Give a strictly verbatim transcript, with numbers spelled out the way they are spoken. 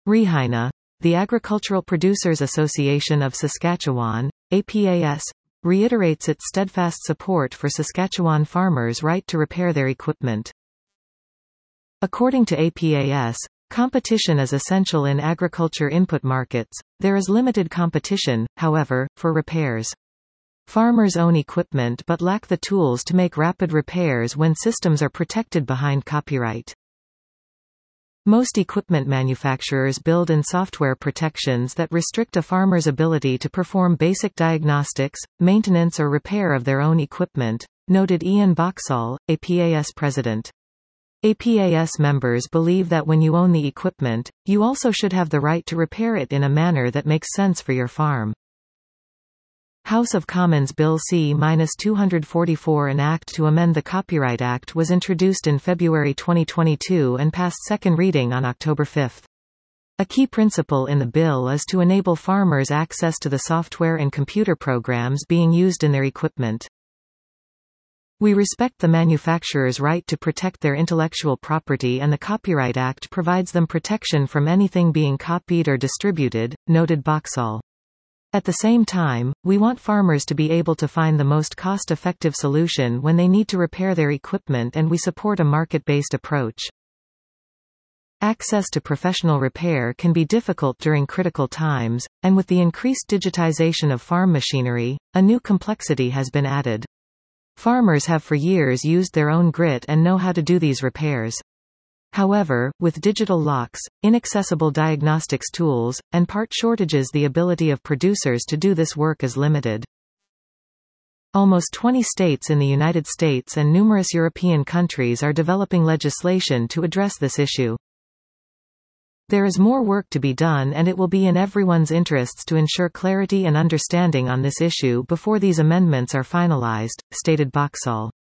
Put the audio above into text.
REHINA, the Agricultural Producers Association of Saskatchewan, A P A S, reiterates its steadfast support for Saskatchewan farmers' right to repair their equipment. According to A P A S, competition is essential in agriculture input markets. There is limited competition, however, for repairs. Farmers own equipment but lack the tools to make rapid repairs when systems are protected behind copyright. Most equipment manufacturers build in software protections that restrict a farmer's ability to perform basic diagnostics, maintenance or repair of their own equipment, noted Ian Boxall, A P A S president. A P A S members believe that when you own the equipment, you also should have the right to repair it in a manner that makes sense for your farm. House of Commons Bill C two forty-four, an act to amend the Copyright Act, was introduced in February twenty twenty-two and passed second reading on October fifth. A key principle in the bill is to enable farmers access to the software and computer programs being used in their equipment. We respect the manufacturer's right to protect their intellectual property, and the Copyright Act provides them protection from anything being copied or distributed, noted Boxall. At the same time, we want farmers to be able to find the most cost-effective solution when they need to repair their equipment, and we support a market-based approach. Access to professional repair can be difficult during critical times, and with the increased digitization of farm machinery, a new complexity has been added. Farmers have for years used their own grit and know how to do these repairs. However, with digital locks, inaccessible diagnostics tools, and part shortages, the ability of producers to do this work is limited. Almost twenty states in the United States and numerous European countries are developing legislation to address this issue. There is more work to be done, and it will be in everyone's interests to ensure clarity and understanding on this issue before these amendments are finalized, stated Boxall.